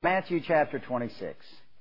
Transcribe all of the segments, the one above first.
Matthew chapter 26.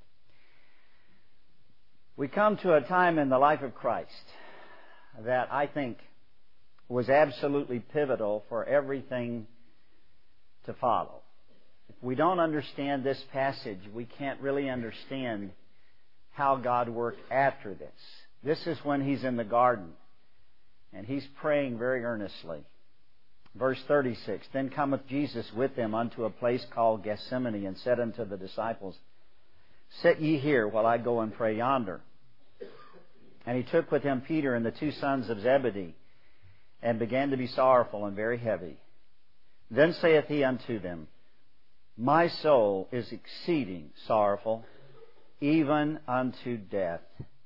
We come to a time in the life of Christ that I think was absolutely pivotal for everything to follow. If we don't understand this passage, we can't really understand how God worked after this. This is when He's in the garden, and He's praying very earnestly. Verse 36, Then cometh Jesus with them unto a place called Gethsemane, and said unto the disciples, Sit ye here while I go and pray yonder. And He took with Him Peter and the two sons of Zebedee, and began to be sorrowful and very heavy. Then saith He unto them, My soul is exceeding sorrowful, even unto death.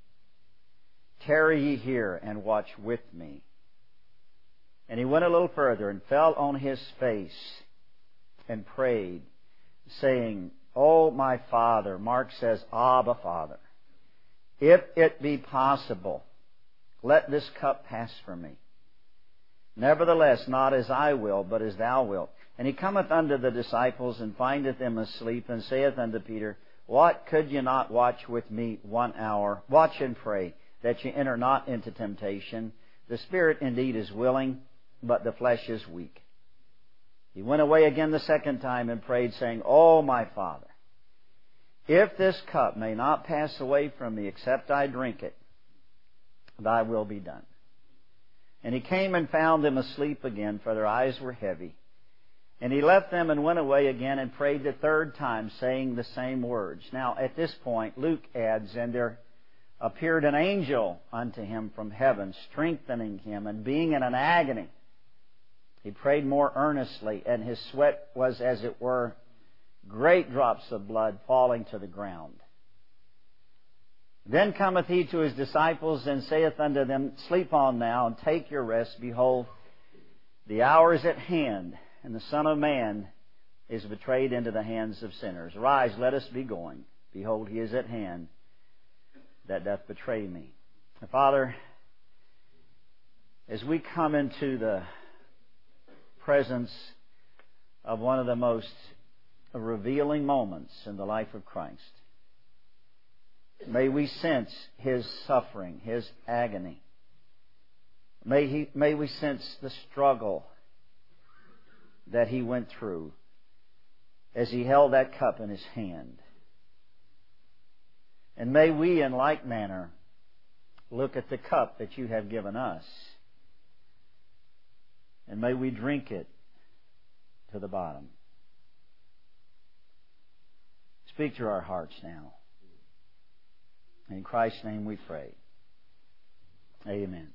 Tarry ye here and watch with me. And He went a little further and fell on His face and prayed, saying, O my Father, Mark says, Abba, Father, if it be possible, let this cup pass from me. Nevertheless, not as I will, but as Thou wilt. And He cometh unto the disciples, and findeth them asleep, and saith unto Peter, What, could ye not watch with me 1 hour? Watch and pray, that ye enter not into temptation. The spirit indeed is willing, but the flesh is weak. He went away again the second time and prayed, saying, O my Father, if this cup may not pass away from me, except I drink it, Thy will be done. And He came and found them asleep again, for their eyes were heavy. And He left them and went away again and prayed the third time, saying the same words. Now, at this point, Luke adds, And there appeared an angel unto him from heaven, strengthening him, and being in an agony, he prayed more earnestly, and his sweat was, as it were, great drops of blood falling to the ground. Then cometh He to His disciples, and saith unto them, Sleep on now, and take your rest. Behold, the hour is at hand, and the Son of Man is betrayed into the hands of sinners. Arise, let us be going. Behold, He is at hand that doth betray me. Father, as we come into the presence of one of the most revealing moments in the life of Christ, may we sense His suffering, His agony. May we sense the struggle that He went through as He held that cup in His hand. And may we, in like manner, look at the cup that You have given us, and may we drink it to the bottom. Speak to our hearts now. In Christ's name we pray. Amen.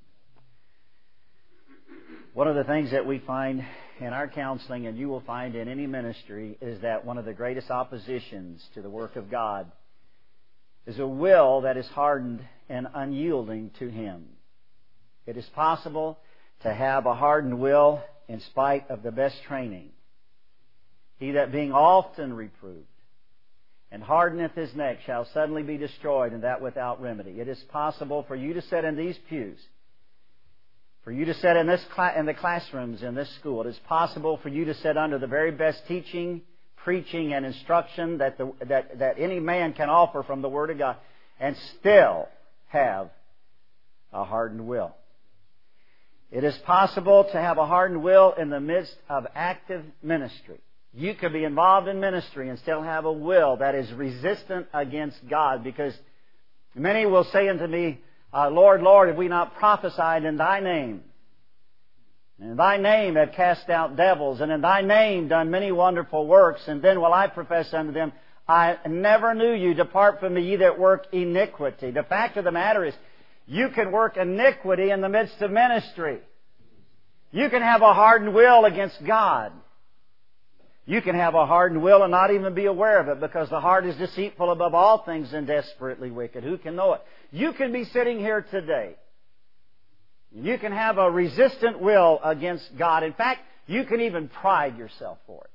One of the things that we find in our counseling, and you will find in any ministry, is that one of the greatest oppositions to the work of God is a will that is hardened and unyielding to Him. It is possible to have a hardened will in spite of the best training. He that being often reproved and hardeneth his neck shall suddenly be destroyed, and that without remedy. It is possible for you to sit in these pews, for you to sit in the classrooms in this school. It is possible for you to sit under the very best teaching, preaching, and instruction that any man can offer from the Word of God, and still have a hardened will. It is possible to have a hardened will in the midst of active ministry. You could be involved in ministry and still have a will that is resistant against God, because many will say unto me, Lord, Lord, have we not prophesied in Thy name? And in Thy name have cast out devils, and in Thy name done many wonderful works. And then will I profess unto them, I never knew you. Depart from me, ye that work iniquity. The fact of the matter is, you can work iniquity in the midst of ministry. You can have a hardened will against God. You can have a hardened will and not even be aware of it, because the heart is deceitful above all things and desperately wicked. Who can know it? You can be sitting here today. You can have a resistant will against God. In fact, you can even pride yourself for it.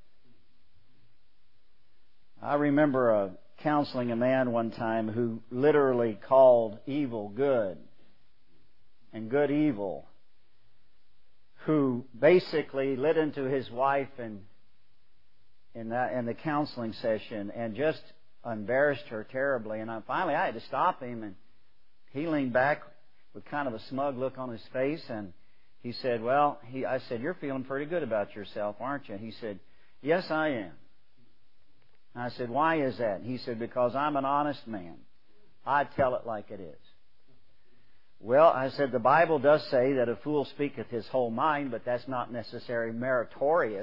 I remember counseling a man one time who literally called evil good and good evil, who basically lit into his wife and in the counseling session and just embarrassed her terribly. And finally I had to stop him, and he leaned back with kind of a smug look on his face, and he said, well, I said, you're feeling pretty good about yourself, aren't you? And he said, yes, I am. And I said, why is that? And he said, because I'm an honest man. I tell it like it is. Well, I said, the Bible does say that a fool speaketh his whole mind, but that's not necessarily meritorious.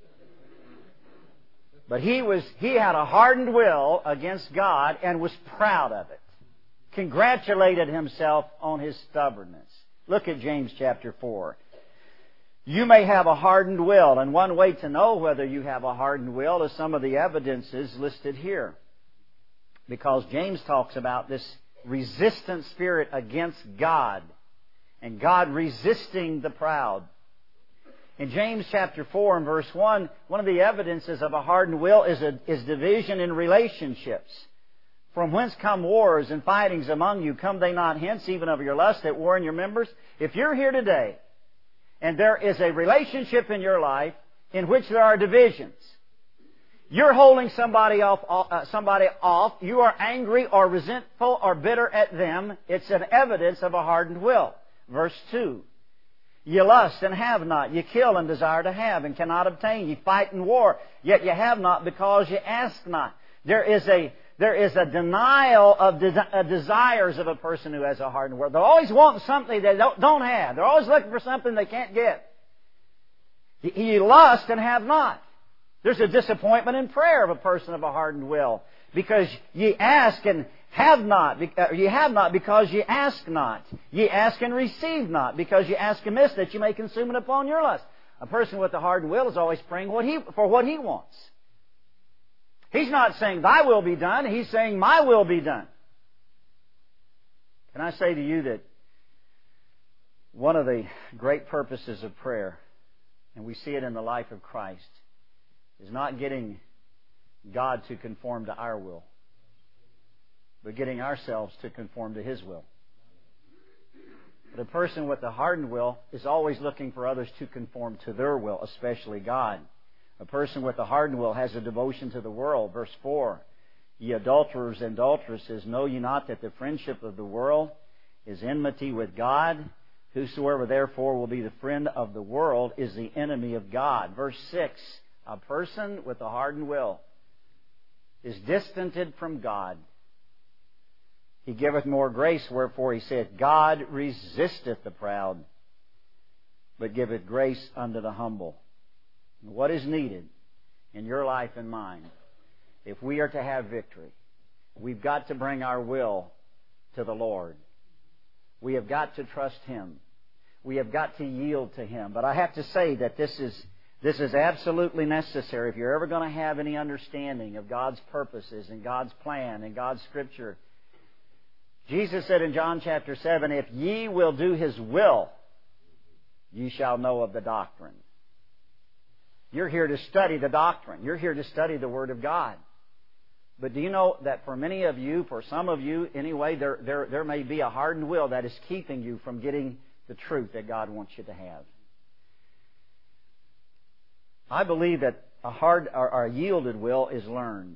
But he had a hardened will against God and was proud of it. Congratulated himself on his stubbornness. Look at James chapter 4. You may have a hardened will, and one way to know whether you have a hardened will is some of the evidences listed here. Because James talks about this resistant spirit against God, and God resisting the proud. In James chapter 4 and verse 1, one of the evidences of a hardened will is division in relationships. From whence come wars and fightings among you? Come they not hence, even of your lust at war in your members? If you're here today, and there is a relationship in your life in which there are divisions, you're holding somebody off, you are angry or resentful or bitter at them, it's an evidence of a hardened will. Verse 2. You lust and have not. You kill and desire to have and cannot obtain. You fight in war, yet you have not because you ask not. There is a denial of desires of a person who has a hardened will. They're always wanting something they don't have. They're always looking for something they can't get. You lust and have not. There's a disappointment in prayer of a person of a hardened will, because ye ask and have not. Ye have not because ye ask not. Ye ask and receive not because ye ask amiss, that ye may consume it upon your lust. A person with a hardened will is always praying for what he wants. He's not saying, thy will be done. He's saying, my will be done. Can I say to you that one of the great purposes of prayer, and we see it in the life of Christ, is not getting God to conform to our will, but getting ourselves to conform to His will. But a person with a hardened will is always looking for others to conform to their will, especially God. A person with a hardened will has a devotion to the world. Verse 4, ye adulterers and adulteresses, know ye not that the friendship of the world is enmity with God? Whosoever therefore will be the friend of the world is the enemy of God. Verse 6, a person with a hardened will is distanced from God. He giveth more grace, wherefore he saith, God resisteth the proud, but giveth grace unto the humble. What is needed in your life and mine, if we are to have victory, we've got to bring our will to the Lord. We have got to trust Him. We have got to yield to Him. But I have to say that this is absolutely necessary if you're ever going to have any understanding of God's purposes and God's plan and God's Scripture. Jesus said in John chapter 7, if ye will do His will, ye shall know of the doctrine. You're here to study the doctrine. You're here to study the Word of God. But do you know that for many of you, for some of you anyway, there may be a hardened will that is keeping you from getting the truth that God wants you to have. I believe that a hard or a yielded will is learned.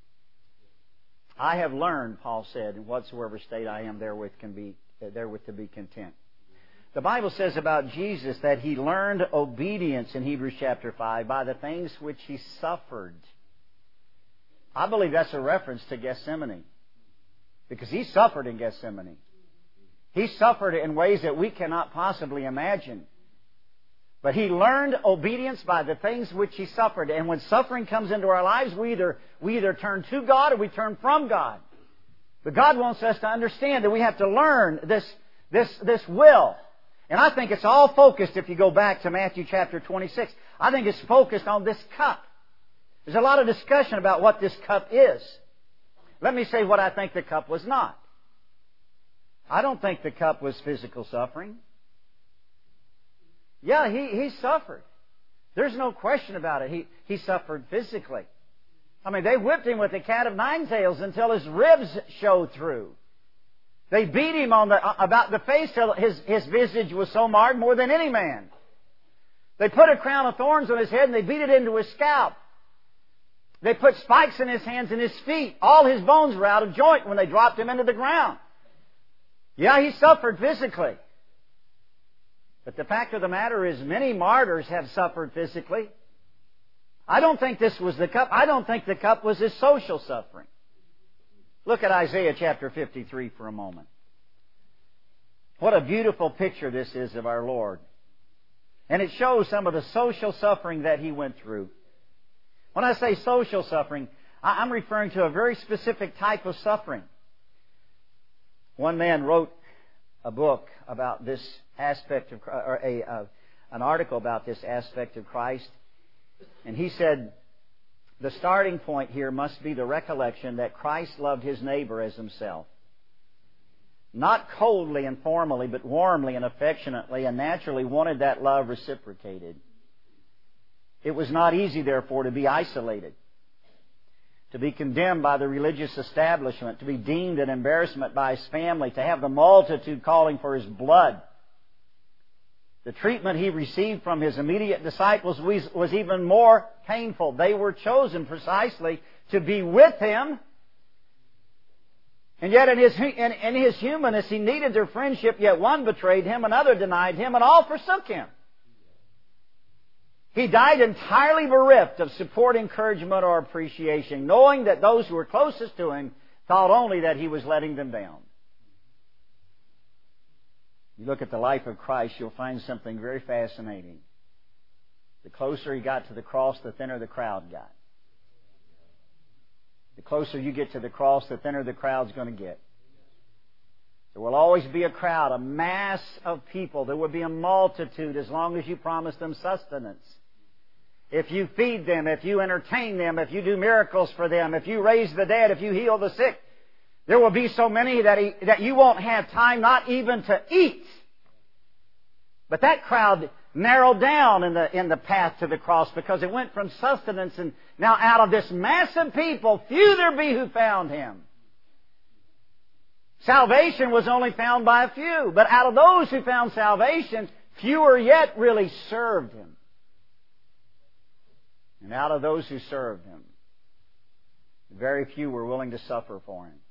I have learned, Paul said, in whatsoever state I am, therewith to be content. The Bible says about Jesus that He learned obedience in Hebrews chapter 5 by the things which He suffered. I believe that's a reference to Gethsemane, because He suffered in Gethsemane. He suffered in ways that we cannot possibly imagine. But He learned obedience by the things which He suffered. And when suffering comes into our lives, we either turn to God or we turn from God. But God wants us to understand that we have to learn this will. And I think it's all focused, if you go back to Matthew chapter 26, I think it's focused on this cup. There's a lot of discussion about what this cup is. Let me say what I think the cup was not. I don't think the cup was physical suffering. Yeah, he suffered. There's no question about it. He suffered physically. I mean, they whipped Him with a cat of nine tails until His ribs showed through. They beat Him about the face till his visage was so marred more than any man. They put a crown of thorns on His head and they beat it into His scalp. They put spikes in his hands and his feet. All his bones were out of joint when they dropped him into the ground. Yeah, he suffered physically. But the fact of the matter is, many martyrs have suffered physically. I don't think this was the cup. I don't think the cup was his social suffering. Look at Isaiah chapter 53 for a moment. What a beautiful picture this is of our Lord. And it shows some of the social suffering that He went through. When I say social suffering, I'm referring to a very specific type of suffering. One man wrote a book about this aspect of, or an article about this aspect of Christ. And he said, the starting point here must be the recollection that Christ loved His neighbor as Himself. Not coldly and formally, but warmly and affectionately, and naturally wanted that love reciprocated. It was not easy, therefore, to be isolated, to be condemned by the religious establishment, to be deemed an embarrassment by His family, to have the multitude calling for His blood. The treatment He received from His immediate disciples was even more painful. They were chosen precisely to be with Him. And yet in His humanness, He needed their friendship, yet one betrayed Him, another denied Him, and all forsook Him. He died entirely bereft of support, encouragement, or appreciation, knowing that those who were closest to Him thought only that He was letting them down. You look at the life of Christ, you'll find something very fascinating. The closer He got to the cross, the thinner the crowd got. The closer you get to the cross, the thinner the crowd's going to get. There will always be a crowd, a mass of people. There will be a multitude as long as you promise them sustenance. If you feed them, if you entertain them, if you do miracles for them, if you raise the dead, if you heal the sick, there will be so many that you won't have time not even to eat. But that crowd narrowed down in the path to the cross because it went from sustenance, and now out of this mass of people, few there be who found Him. Salvation was only found by a few, but out of those who found salvation, fewer yet really served Him. And out of those who served Him, very few were willing to suffer for Him.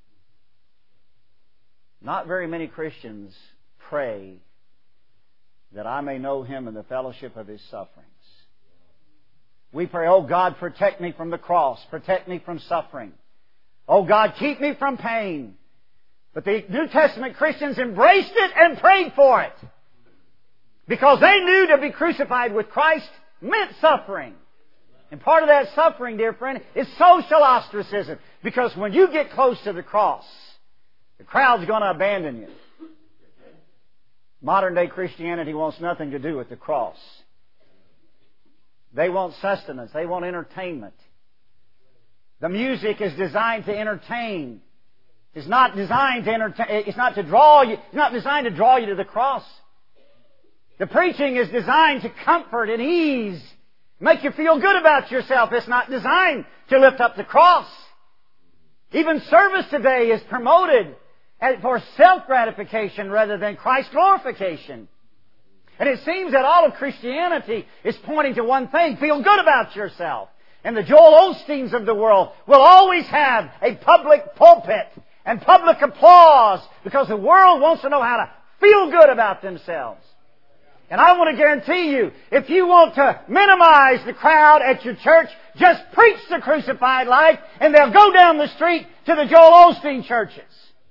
Not very many Christians pray that I may know Him in the fellowship of His sufferings. We pray, oh God, protect me from the cross, protect me from suffering. Oh God, keep me from pain. But the New Testament Christians embraced it and prayed for it. Because they knew to be crucified with Christ meant suffering. And part of that suffering, dear friend, is social ostracism. Because when you get close to the cross, the crowd's going to abandon you. Modern day Christianity wants nothing to do with the cross. They want sustenance. They want entertainment. The music is designed to entertain. It's not designed to entertain. It's not to draw you. It's not designed to draw you to the cross. The preaching is designed to comfort and ease, make you feel good about yourself. It's not designed to lift up the cross. Even service today is promoted for self-gratification rather than Christ glorification. And it seems that all of Christianity is pointing to one thing: feel good about yourself. And the Joel Osteens of the world will always have a public pulpit and public applause because the world wants to know how to feel good about themselves. And I want to guarantee you, if you want to minimize the crowd at your church, just preach the crucified life and they'll go down the street to the Joel Osteen churches.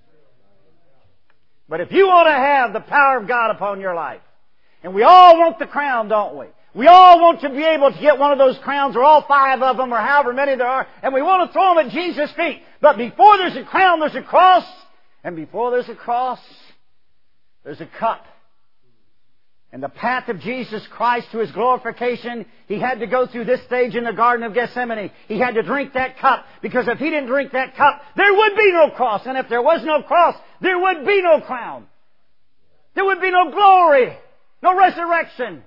But if you want to have the power of God upon your life, and we all want the crown, don't we? We all want to be able to get one of those crowns, or all 5 of them, or however many there are, and we want to throw them at Jesus' feet. But before there's a crown, there's a cross. And before there's a cross, there's a cup. And the path of Jesus Christ to His glorification, He had to go through this stage in the Garden of Gethsemane. He had to drink that cup, because if He didn't drink that cup, there would be no cross. And if there was no cross, there would be no crown. There would be no glory, no resurrection.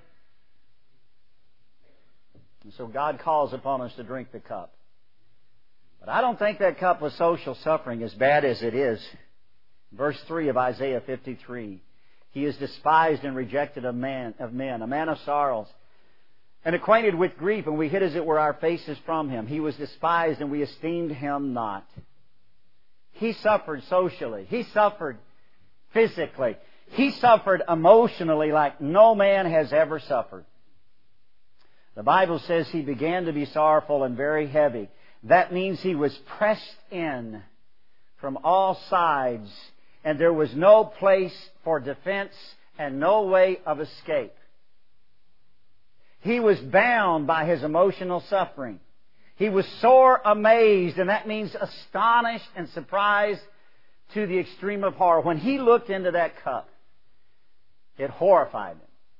And so God calls upon us to drink the cup. But I don't think that cup was social suffering, as bad as it is. Verse 3 of Isaiah 53. He is despised and rejected of men, a man of sorrows, and acquainted with grief, and we hid as it were our faces from Him. He was despised, and we esteemed Him not. He suffered socially. He suffered physically. He suffered emotionally like no man has ever suffered. The Bible says He began to be sorrowful and very heavy. That means He was pressed in from all sides, and there was no place for defense and no way of escape. He was bound by His emotional suffering. He was sore amazed, and that means astonished and surprised to the extreme of horror. When He looked into that cup, it horrified Him.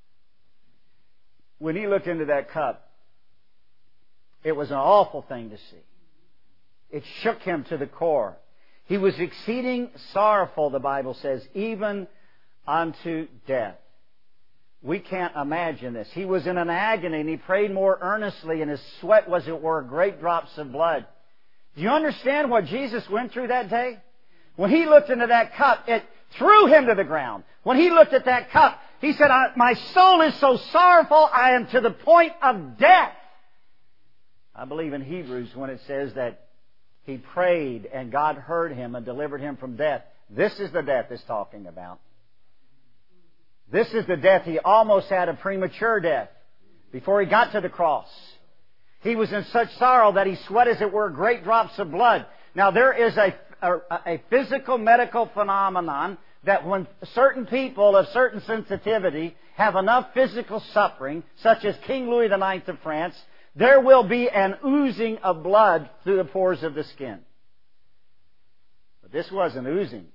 When He looked into that cup, it was an awful thing to see. It shook Him to the core. He was exceeding sorrowful, the Bible says, even unto death. We can't imagine this. He was in an agony, and He prayed more earnestly, and His sweat was, as it were, great drops of blood. Do you understand what Jesus went through that day? When He looked into that cup, it threw Him to the ground. When He looked at that cup, He said, my soul is so sorrowful, I am to the point of death. I believe in Hebrews when it says that He prayed and God heard Him and delivered Him from death. This is the death it's talking about. This is the death. He almost had a premature death before He got to the cross. He was in such sorrow that He sweat, as it were, great drops of blood. Now there is a physical medical phenomenon that when certain people of certain sensitivity have enough physical suffering, such as King Louis IX of France, there will be an oozing of blood through the pores of the skin. But this wasn't oozing.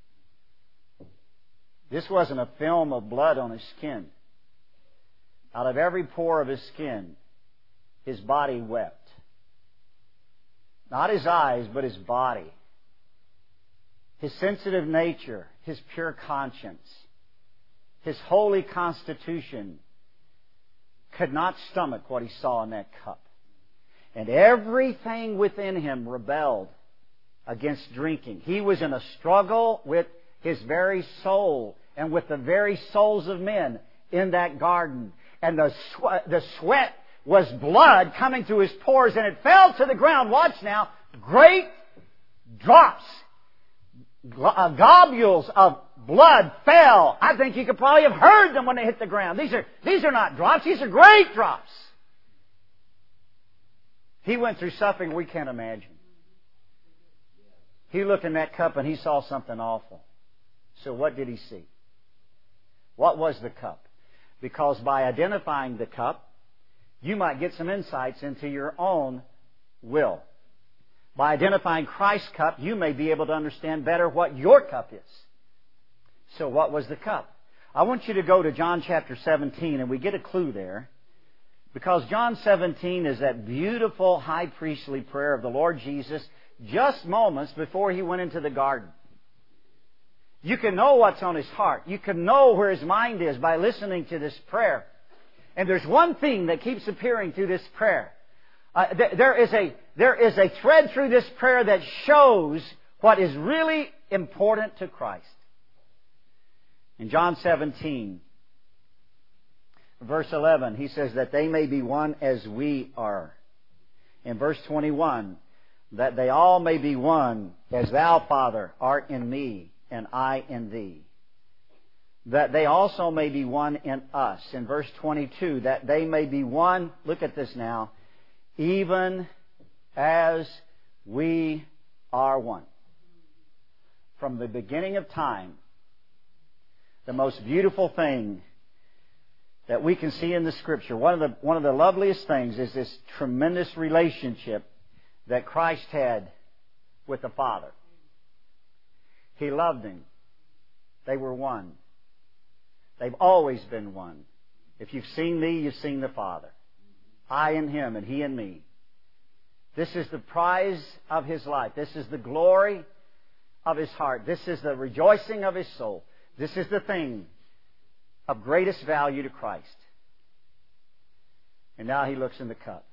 This wasn't a film of blood on His skin. Out of every pore of His skin, His body wept. Not His eyes, but His body. His sensitive nature, His pure conscience, His holy constitution could not stomach what He saw in that cup. And everything within Him rebelled against drinking. He was in a struggle with His very soul and with the very souls of men in that garden. And the sweat was blood coming through His pores, and it fell to the ground. Watch now. Great drops, globules of blood fell. I think you could probably have heard them when they hit the ground. These are not drops. These are great drops. He went through suffering we can't imagine. He looked in that cup and He saw something awful. So what did He see? What was the cup? Because by identifying the cup, you might get some insights into your own will. By identifying Christ's cup, you may be able to understand better what your cup is. So what was the cup? I want you to go to John chapter 17, and we get a clue there. Because John 17 is that beautiful high priestly prayer of the Lord Jesus just moments before He went into the garden. You can know what's on His heart. You can know where His mind is by listening to this prayer. And there's one thing that keeps appearing through this prayer. There is a thread through this prayer that shows what is really important to Christ. In John 17, verse 11, He says that they may be one as we are. In verse 21, that they all may be one as Thou, Father, art in me and I in Thee. That they also may be one in us. In verse 22, that they may be one, look at this now, even as we are one. From the beginning of time, the most beautiful thing that we can see in the Scripture, one of the loveliest things is this tremendous relationship that Christ had with the Father. He loved Him. They were one. They've always been one. If you've seen me, you've seen the Father. I in Him and He in me. This is the prize of His life. This is the glory of His heart. This is the rejoicing of His soul. This is the thing of greatest value to Christ. And now He looks in the cup.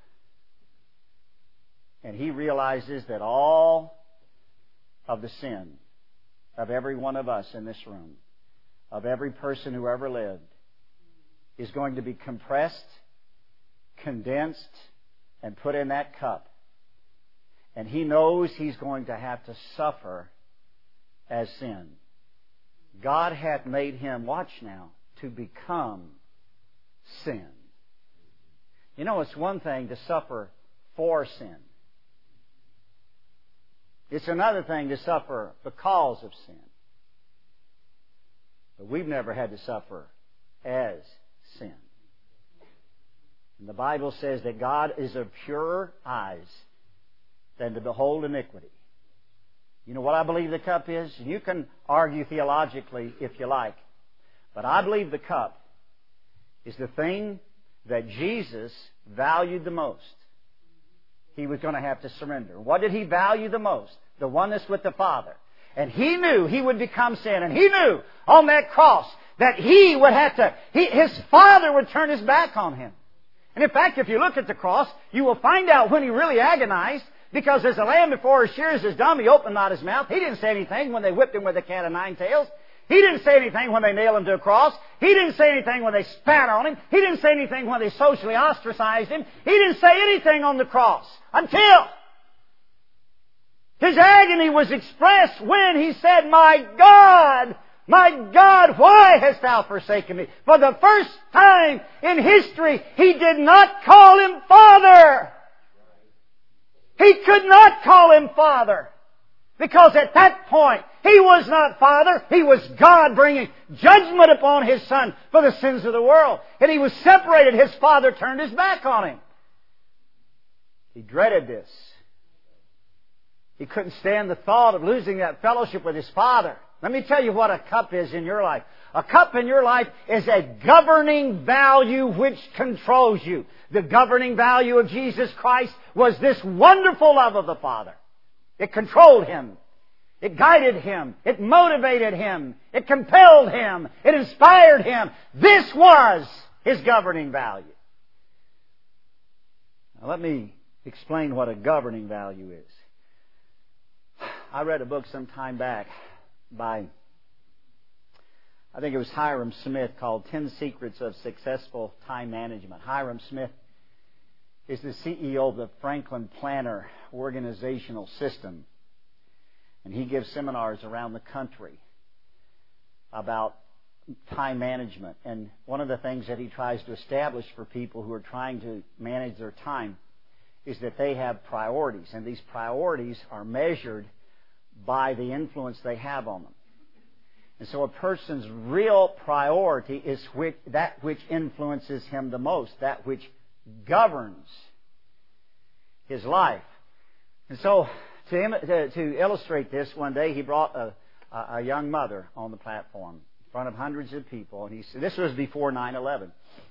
And He realizes that all of the sin of every one of us in this room, of every person who ever lived, is going to be compressed condensed and put in that cup. And He knows He's going to have to suffer as sin. God hath made Him, watch now, to become sin. You know, it's one thing to suffer for sin. It's another thing to suffer because of sin. But we've never had to suffer as sin. And the Bible says that God is of purer eyes than to behold iniquity. You know what I believe the cup is? You can argue theologically if you like. But I believe the cup is the thing that Jesus valued the most. He was going to have to surrender. What did He value the most? The oneness with the Father. And He knew He would become sin. And He knew on that cross that He would have to, His Father would turn His back on Him. And in fact, if you look at the cross, you will find out when He really agonized. Because as a lamb before his shears is dumb, He opened not His mouth. He didn't say anything when they whipped Him with a cat of nine tails. He didn't say anything when they nailed Him to a cross. He didn't say anything when they spat on Him. He didn't say anything when they socially ostracized Him. He didn't say anything on the cross until His agony was expressed when He said, my God, why hast Thou forsaken me? For the first time in history, He did not call Him Father. He could not call Him Father. Because at that point, He was not Father. He was God bringing judgment upon His Son for the sins of the world. And He was separated. His Father turned His back on Him. He dreaded this. He couldn't stand the thought of losing that fellowship with His Father. Let me tell you what a cup is in your life. A cup in your life is a governing value which controls you. The governing value of Jesus Christ was this wonderful love of the Father. It controlled Him. It guided Him. It motivated Him. It compelled Him. It inspired Him. This was His governing value. Now let me explain what a governing value is. I read a book some time back by, I think it was Hiram Smith, called 10 Secrets of Successful Time Management. Hiram Smith is the CEO of the Franklin Planner organizational system. And he gives seminars around the country about time management. And one of the things that he tries to establish for people who are trying to manage their time is that they have priorities. And these priorities are measured by the influence they have on them. And so a person's real priority is that which influences him the most, that which governs his life. And so to illustrate this, one day he brought a young mother on the platform in front of hundreds of people. And he said, this was before 9/11.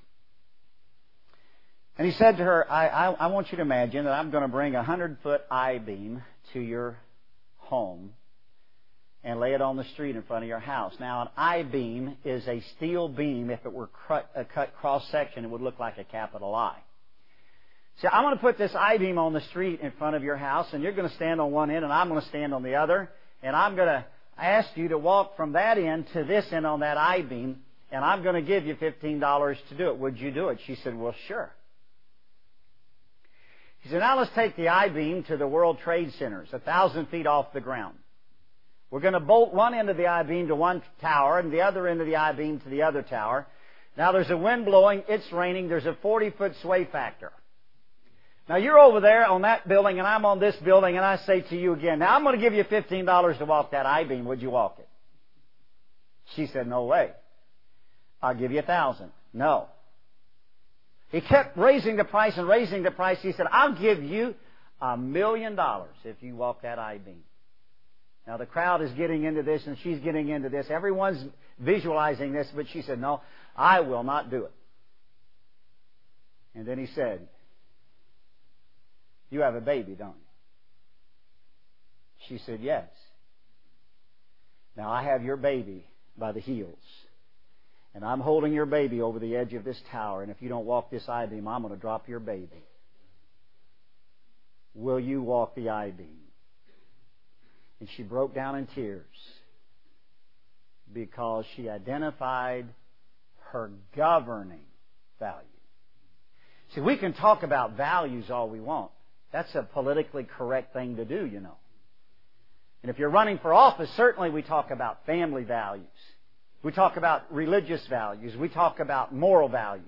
And he said to her, I want you to imagine that I'm going to bring a 100-foot I-beam to your home and lay it on the street in front of your house. Now, an I-beam is a steel beam. If it were cut cross-section, it would look like a capital I. So I'm going to put this I-beam on the street in front of your house, and you're going to stand on one end, and I'm going to stand on the other, and I'm going to ask you to walk from that end to this end on that I-beam, and I'm going to give you $15 to do it. Would you do it? She said, well, sure. He said, now let's take the I-beam to the World Trade Centers, 1,000 feet off the ground. We're going to bolt one end of the I-beam to one tower and the other end of the I-beam to the other tower. Now there's a wind blowing, it's raining, there's a 40-foot sway factor. Now you're over there on that building and I'm on this building, and I say to you again, now I'm going to give you $15 to walk that I-beam. Would you walk it? She said, no way. I'll give you $1,000. No. He kept raising the price and raising the price. He said, I'll give you $1 million if you walk that I-beam. Now the crowd is getting into this and she's getting into this. Everyone's visualizing this, but she said, no, I will not do it. And then he said, you have a baby, don't you? She said, yes. Now I have your baby by the heels. And I'm holding your baby over the edge of this tower. And if you don't walk this I-beam, I'm going to drop your baby. Will you walk the I-beam? And she broke down in tears because she identified her governing value. See, we can talk about values all we want. That's a politically correct thing to do, you know. And if you're running for office, certainly we talk about family values. We talk about religious values. We talk about moral values.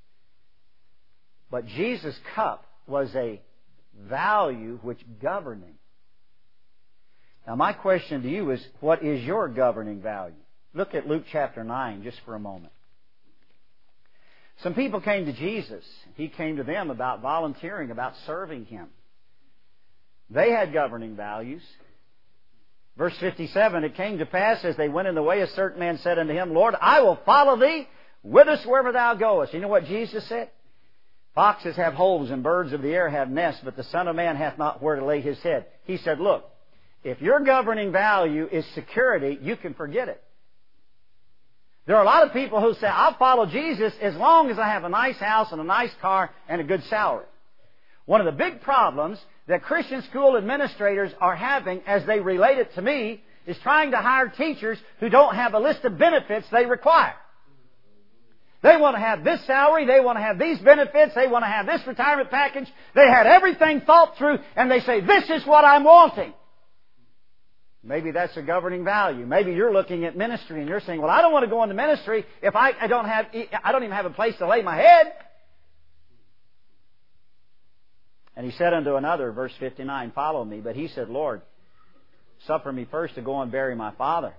But Jesus' cup was a value which governed him. Now my question to you is, what is your governing value? Look at Luke chapter 9 just for a moment. Some people came to Jesus. He came to them about volunteering, about serving Him. They had governing values. Verse 57, it came to pass as they went in the way, a certain man said unto Him, Lord, I will follow Thee whithersoever Thou goest. You know what Jesus said? Foxes have holes and birds of the air have nests, but the Son of Man hath not where to lay His head. He said, look, if your governing value is security, you can forget it. There are a lot of people who say, I'll follow Jesus as long as I have a nice house and a nice car and a good salary. One of the big problems that Christian school administrators are having as they relate it to me is trying to hire teachers who don't have a list of benefits they require. They want to have this salary, they want to have these benefits, they want to have this retirement package. They had everything thought through and they say, this is what I'm wanting. Maybe that's a governing value. Maybe you're looking at ministry and you're saying, well, I don't want to go into ministry if I don't even have a place to lay my head. And he said unto another, verse 59, follow me. But he said, Lord, suffer me first to go and bury my father.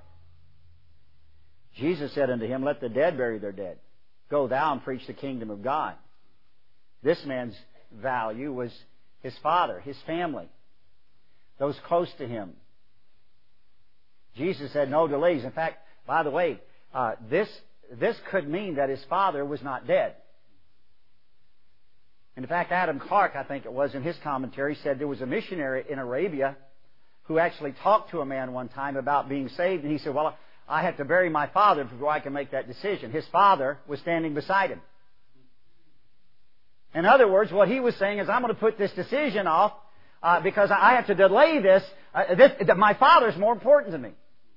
Jesus said unto him, let the dead bury their dead. Go thou and preach the kingdom of God. This man's value was his father, his family, those close to him. Jesus had no delays. In fact, by the way, this could mean that his father was not dead. In fact, Adam Clark, I think it was, in his commentary, said there was a missionary in Arabia who actually talked to a man one time about being saved, and he said, well, I have to bury my father before I can make that decision. His father was standing beside him. In other words, what he was saying is, I'm going to put this decision off because I have to delay this. My father is more important to me.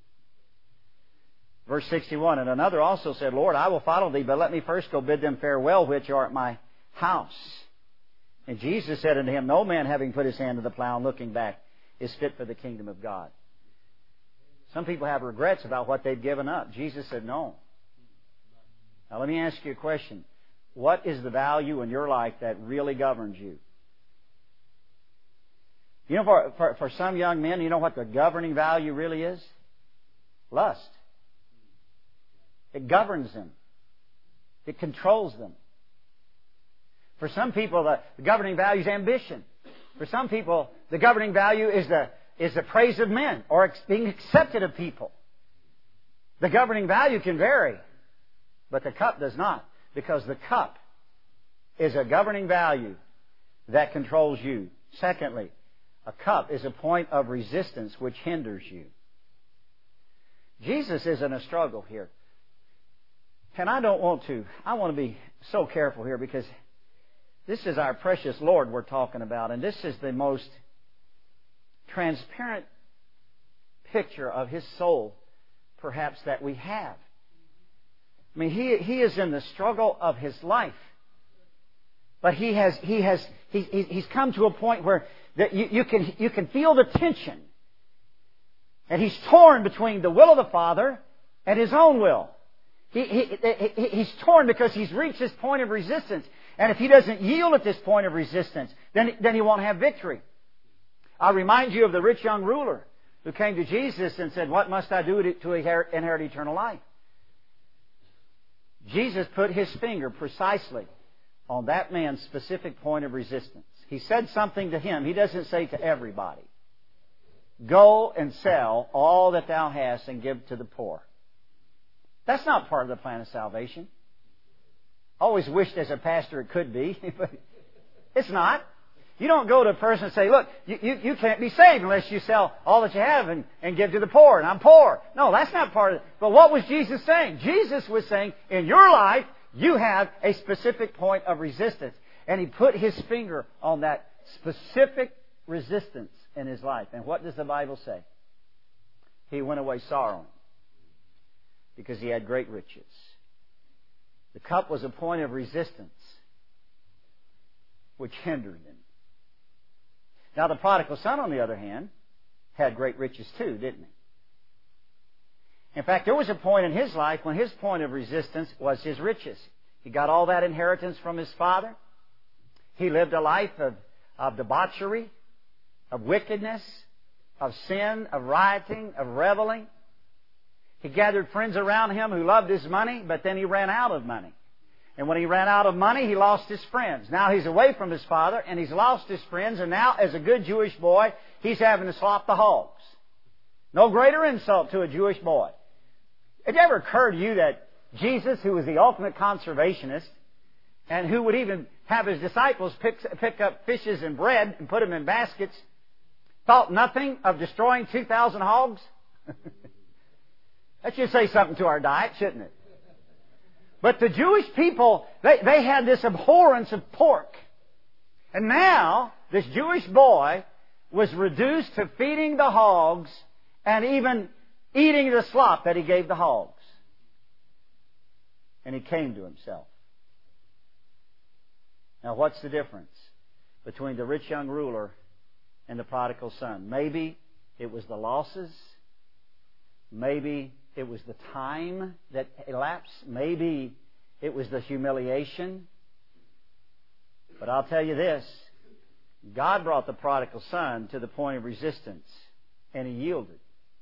Verse 61, and another also said, Lord, I will follow Thee, but let me first go bid them farewell which are at my house. And Jesus said unto him, no man having put his hand to the plow and looking back is fit for the kingdom of God. Some people have regrets about what they've given up. Jesus said no. Now let me ask you a question. What is the value in your life that really governs you? You know, for some young men, you know what the governing value really is? Lust. It governs them. It controls them. For some people, the governing value is ambition. For some people, the governing value is the praise of men or being accepted of people. The governing value can vary, but the cup does not, because the cup is a governing value that controls you. Secondly, a cup is a point of resistance which hinders you. Jesus is in a struggle here. And I want to be so careful here, because this is our precious Lord we're talking about, and this is the most transparent picture of His soul, perhaps, that we have. I mean, He is in the struggle of His life. But He's come to a point where that you can feel the tension. And He's torn between the will of the Father and His own will. He's torn because He's reached this point of resistance. And if He doesn't yield at this point of resistance, then He won't have victory. I remind you of the rich young ruler who came to Jesus and said, what must I do to inherit eternal life? Jesus put His finger precisely on that man's specific point of resistance. He said something to him. He doesn't say to everybody, go and sell all that thou hast and give to the poor. That's not part of the plan of salvation. I always wished as a pastor it could be, but it's not. You don't go to a person and say, look, you can't be saved unless you sell all that you have and give to the poor, and I'm poor. No, that's not part of it. But what was Jesus saying? Jesus was saying, in your life, you have a specific point of resistance. And He put His finger on that specific resistance in his life. And what does the Bible say? He went away sorrowing, because he had great riches. The cup was a point of resistance. which hindered him. Now the prodigal son, on the other hand, had great riches too, didn't he? In fact, there was a point in his life when his point of resistance was his riches. He got all that inheritance from his father. He lived a life of debauchery, of wickedness, of sin, of rioting, of reveling. He gathered friends around him who loved his money, but then he ran out of money. And when he ran out of money, he lost his friends. Now he's away from his father, and he's lost his friends, and now, as a good Jewish boy, he's having to slop the hogs. No greater insult to a Jewish boy. Have it ever occurred to you that Jesus, who was the ultimate conservationist, and who would even have his disciples pick up fishes and bread and put them in baskets, thought nothing of destroying 2,000 hogs? That should say something to our diet, shouldn't it? But the Jewish people, they had this abhorrence of pork. And now, this Jewish boy was reduced to feeding the hogs and even eating the slop that he gave the hogs. And he came to himself. Now, what's the difference between the rich young ruler and the prodigal son? Maybe it was the losses. Maybe it was the time that elapsed. Maybe it was the humiliation. But I'll tell you this. God brought the prodigal son to the point of resistance, and he yielded.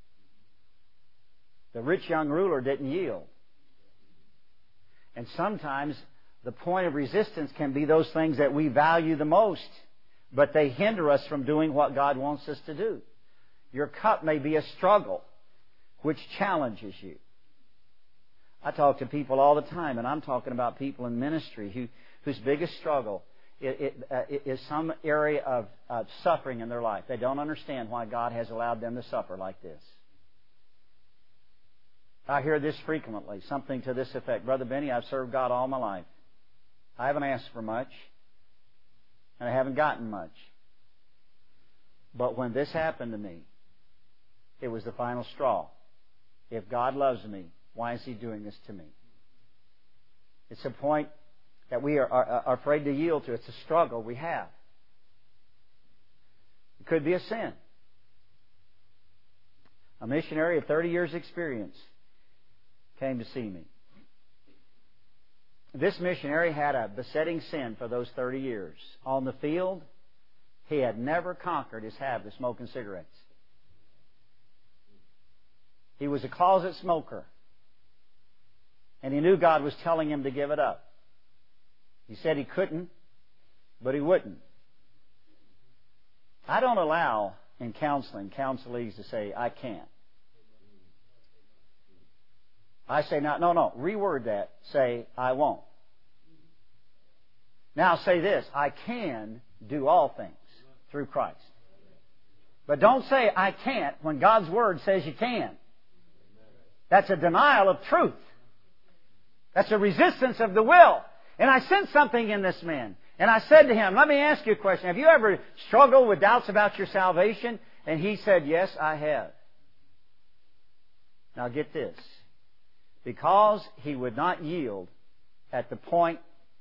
The rich young ruler didn't yield. And sometimes the point of resistance can be those things that we value the most, but they hinder us from doing what God wants us to do. Your cup may be a struggle which challenges you. I talk to people all the time, and I'm talking about people in ministry whose biggest struggle is some area of suffering in their life. They don't understand why God has allowed them to suffer like this. I hear this frequently, something to this effect. Brother Benny, I've served God all my life. I haven't asked for much, and I haven't gotten much. But when this happened to me, it was the final straw. If God loves me, why is He doing this to me? It's a point that we are afraid to yield to. It's a struggle we have. It could be a sin. A missionary of 30 years' experience came to see me. This missionary had a besetting sin for those 30 years. On the field, he had never conquered his habit of smoking cigarettes. He was a closet smoker. And he knew God was telling him to give it up. He said he couldn't, but he wouldn't. I don't allow in counseling counselees to say, I can't. I say, no, reword that. Say, I won't. Now say this, I can do all things through Christ. But don't say, I can't, when God's Word says you can. That's a denial of truth. That's a resistance of the will. And I sensed something in this man. And I said to him, let me ask you a question. Have you ever struggled with doubts about your salvation? And he said, yes, I have. Now get this. Because he would not yield at the point,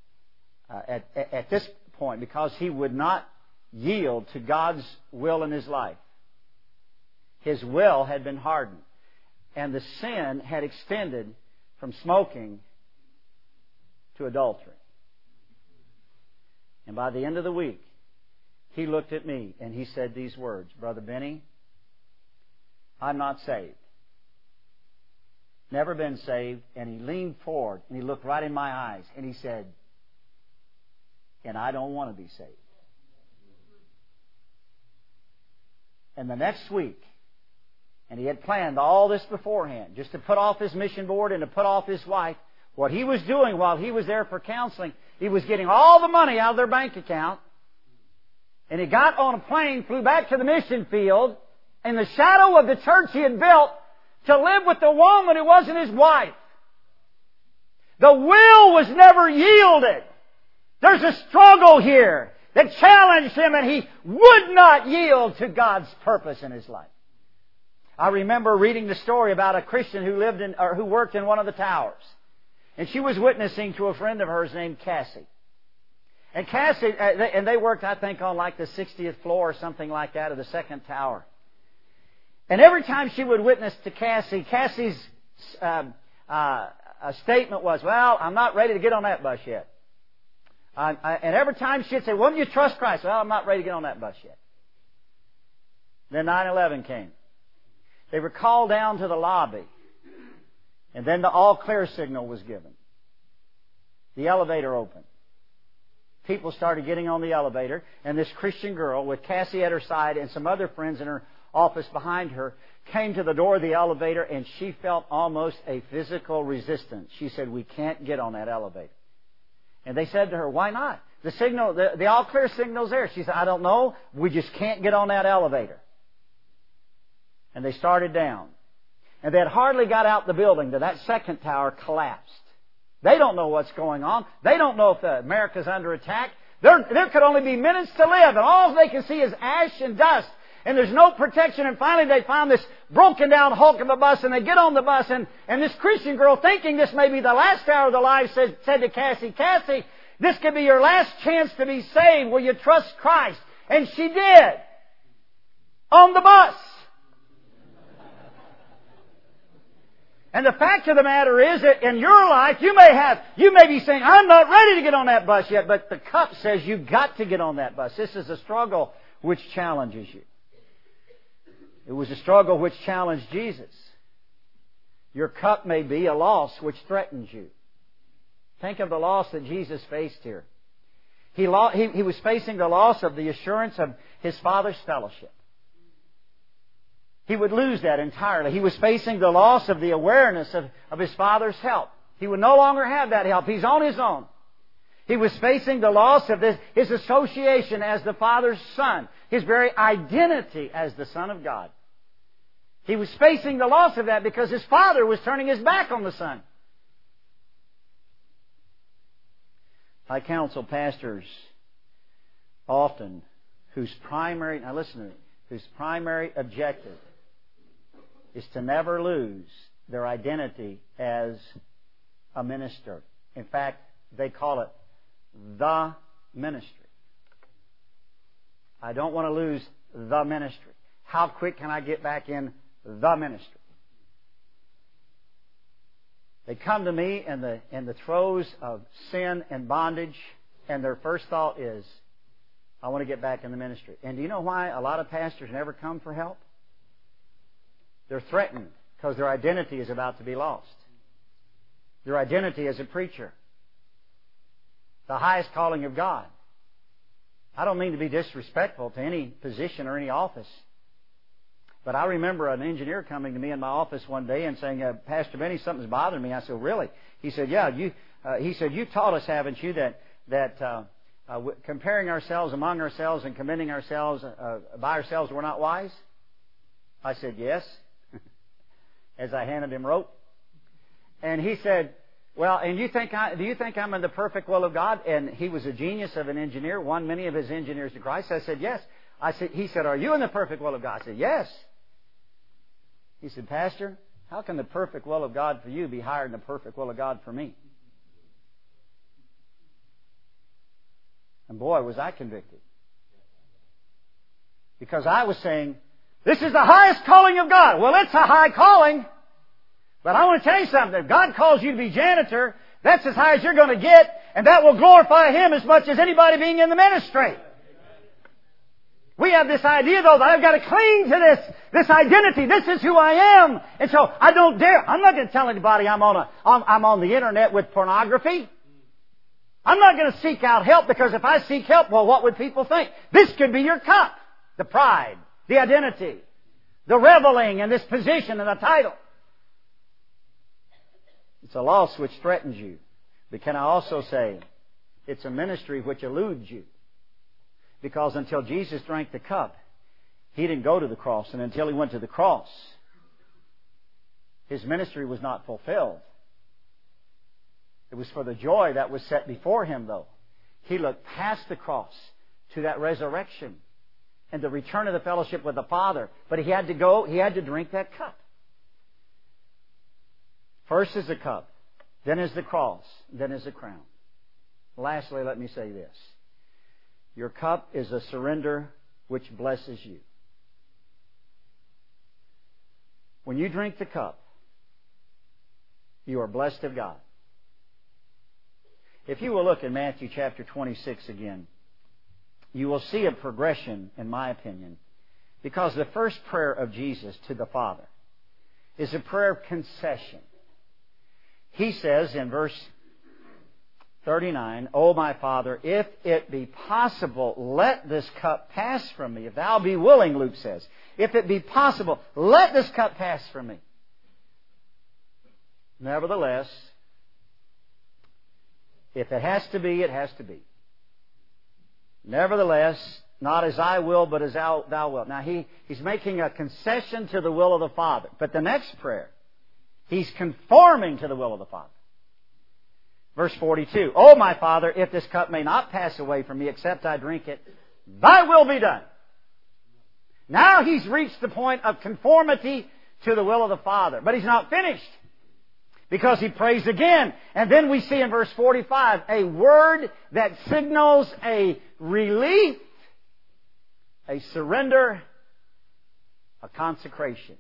at this point, because he would not yield to God's will in his life, his will had been hardened. And the sin had extended from smoking to adultery. And by the end of the week, he looked at me and he said these words, Brother Benny, I'm not saved. Never been saved. And he leaned forward and he looked right in my eyes and he said, and I don't want to be saved. And the next week, and he had planned all this beforehand, just to put off his mission board and to put off his wife. What he was doing while he was there for counseling, he was getting all the money out of their bank account. And he got on a plane, flew back to the mission field, in the shadow of the church he had built, to live with the woman who wasn't his wife. The will was never yielded. There's a struggle here that challenged him, and he would not yield to God's purpose in his life. I remember reading the story about a Christian who worked in one of the towers. And she was witnessing to a friend of hers named Cassie. And Cassie, and they worked, I think, on like the 60th floor or something like that of the second tower. And every time she would witness to Cassie, Cassie's statement was, well, I'm not ready to get on that bus yet. And every time she'd say, won't you trust Christ? Well, I'm not ready to get on that bus yet. Then 9/11 came. They were called down to the lobby. And then the all clear signal was given. The elevator opened. People started getting on the elevator, and this Christian girl with Cassie at her side and some other friends in her office behind her came to the door of the elevator, and she felt almost a physical resistance. She said, we can't get on that elevator. And they said to her, why not? The signal, the all clear signal's there. She said, I don't know. We just can't get on that elevator. And they started down. And they had hardly got out the building that second tower collapsed. They don't know what's going on. They don't know if America's under attack. There could only be minutes to live, and all they can see is ash and dust. And there's no protection. And finally they found this broken down hulk of a bus, and they get on the bus, and this Christian girl, thinking this may be the last hour of their lives, said to Cassie, Cassie, this could be your last chance to be saved. Will you trust Christ? And she did. On the bus. And the fact of the matter is that in your life, you may be saying, I'm not ready to get on that bus yet, but the cup says you've got to get on that bus. This is a struggle which challenges you. It was a struggle which challenged Jesus. Your cup may be a loss which threatens you. Think of the loss that Jesus faced here. He was facing the loss of the assurance of His Father's fellowship. He would lose that entirely. He was facing the loss of the awareness of His Father's help. He would no longer have that help. He's on His own. He was facing the loss of His association as the Father's Son, His very identity as the Son of God. He was facing the loss of that because His Father was turning His back on the Son. I counsel pastors often whose primary objective is to never lose their identity as a minister. In fact, they call it the ministry. I don't want to lose the ministry. How quick can I get back in the ministry? They come to me in the throes of sin and bondage, and their first thought is, I want to get back in the ministry. And do you know why a lot of pastors never come for help? They're threatened because their identity is about to be lost. Their identity as a preacher. The highest calling of God. I don't mean to be disrespectful to any position or any office. But I remember an engineer coming to me in my office one day and saying, Pastor Benny, something's bothering me. I said, really? He said, yeah. He said, you taught us, haven't you, that comparing ourselves among ourselves and commending ourselves by ourselves, we're not wise? I said, yes. As I handed him rope. And he said, well, and do you think I'm in the perfect will of God? And he was a genius of an engineer, won many of his engineers to Christ. I said, yes. He said, are you in the perfect will of God? I said, yes. He said, Pastor, how can the perfect will of God for you be higher than the perfect will of God for me? And boy, was I convicted. Because I was saying, this is the highest calling of God. Well, it's a high calling. But I want to tell you something. If God calls you to be janitor, that's as high as you're going to get, and that will glorify Him as much as anybody being in the ministry. We have this idea, though, that I've got to cling to this identity. This is who I am. And so I don't dare. I'm not going to tell anybody I'm on the internet with pornography. I'm not going to seek out help, because if I seek help, well, what would people think? This could be your cup. The pride, the identity, the reveling in this position and the title. It's a loss which threatens you. But can I also say, it's a ministry which eludes you. Because until Jesus drank the cup, He didn't go to the cross. And until He went to the cross, His ministry was not fulfilled. It was for the joy that was set before Him, though. He looked past the cross to that resurrection and the return of the fellowship with the Father. But He had to drink that cup. First is the cup, then is the cross, then is the crown. Lastly, let me say this. Your cup is a surrender which blesses you. When you drink the cup, you are blessed of God. If you will look in Matthew chapter 26 again, you will see a progression, in my opinion, because the first prayer of Jesus to the Father is a prayer of concession. He says in verse 39, "O my Father, if it be possible, let this cup pass from me. If thou be willing," Luke says, "if it be possible, let this cup pass from me. Nevertheless, if it has to be, it has to be. Nevertheless, not as I will, but as thou wilt." Now, he's making a concession to the will of the Father. But the next prayer, he's conforming to the will of the Father. Verse 42, "O my Father, if this cup may not pass away from me except I drink it, thy will be done." Now he's reached the point of conformity to the will of the Father. But he's not finished, because he prays again. And then we see in verse 45 a word that signals a relief, a surrender, a consecration.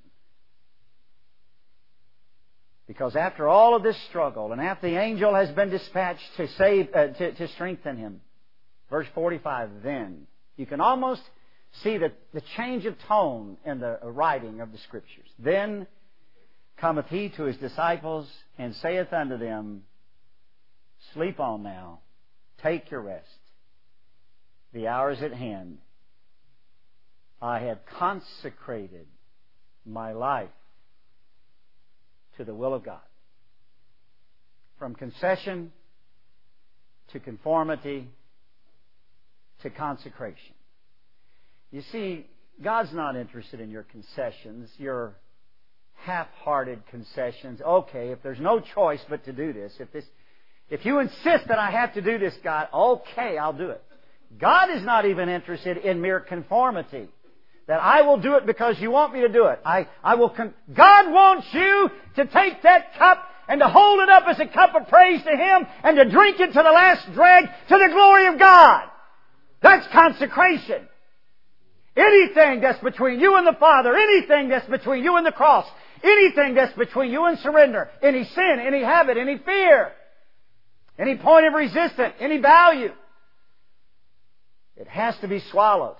Because after all of this struggle, and after the angel has been dispatched to to strengthen him, verse 45, then you can almost see the change of tone in the writing of the Scriptures. "Then cometh he to his disciples, and saith unto them, Sleep on now, take your rest. The hour is at hand. I have consecrated my life to the will of God." From concession to conformity to consecration. You see, God's not interested in your concessions, your half-hearted concessions. Okay, if there's no choice but to do this, if you insist that I have to do this, God, okay, I'll do it. God is not even interested in mere conformity, that I will do it because you want me to do it. God wants you to take that cup and to hold it up as a cup of praise to Him and to drink it to the last drag to the glory of God. That's consecration. Anything that's between you and the Father, anything that's between you and the cross, anything that's between you and surrender, any sin, any habit, any fear, any point of resistance, any value, it has to be swallowed.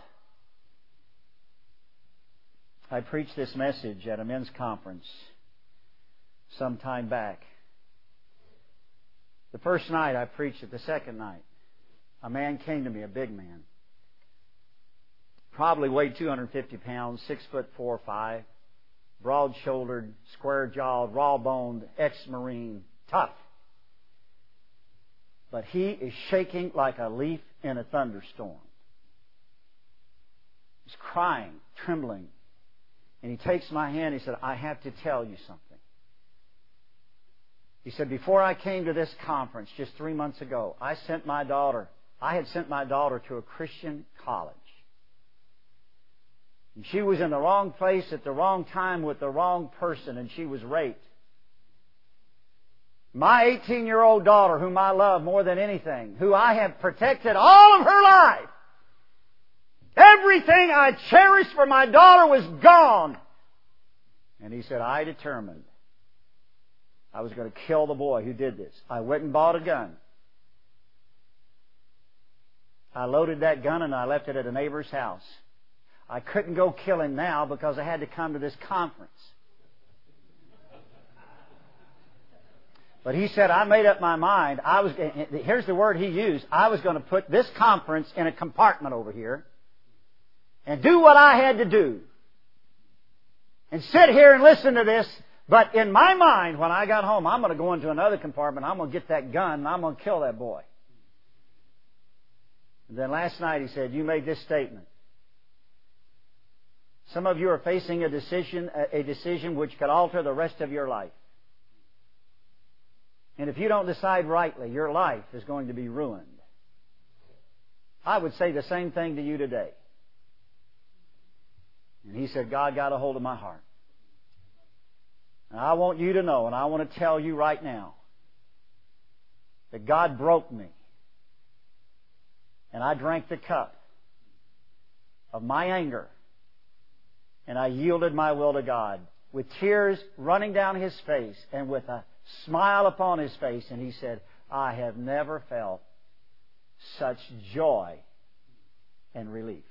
I preached this message at a men's conference some time back. The first night I preached it. The second night, a man came to me, a big man. Probably weighed 250 pounds, 6'4" or 5", broad-shouldered, square-jawed, raw-boned, ex-Marine, tough. But he is shaking like a leaf in a thunderstorm. He's crying, trembling. And he takes my hand, he said, "I have to tell you something." He said, "Before I came to this conference just 3 months ago, I had sent my daughter to a Christian college. And she was in the wrong place at the wrong time with the wrong person, and she was raped. My 18-year-old daughter, whom I love more than anything, who I have protected all of her life, everything I cherished for my daughter was gone." And he said, "I determined I was going to kill the boy who did this. I went and bought a gun. I loaded that gun and I left it at a neighbor's house. I couldn't go kill him now because I had to come to this conference. But he said, I made up my mind. Here's the word he used. I was going to put this conference in a compartment over here and do what I had to do and sit here and listen to this. But in my mind, when I got home, I'm going to go into another compartment. I'm going to get that gun and I'm going to kill that boy." And then last night he said, "You made this statement. Some of you are facing a decision which could alter the rest of your life. And if you don't decide rightly, your life is going to be ruined. I would say the same thing to you today." And he said, "God got a hold of my heart. And I want you to know, and I want to tell you right now, that God broke me and I drank the cup of my anger, and I yielded my will to God, with tears running down his face and with a smile upon his face, and he said, I have never felt such joy and relief.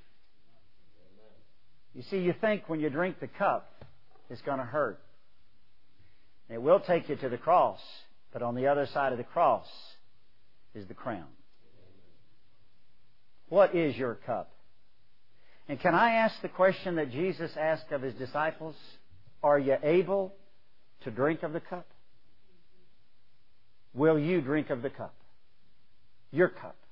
You see, you think when you drink the cup, it's going to hurt. It will take you to the cross, but on the other side of the cross is the crown. What is your cup? And can I ask the question that Jesus asked of his disciples? Are you able to drink of the cup? Will you drink of the cup? Your cup.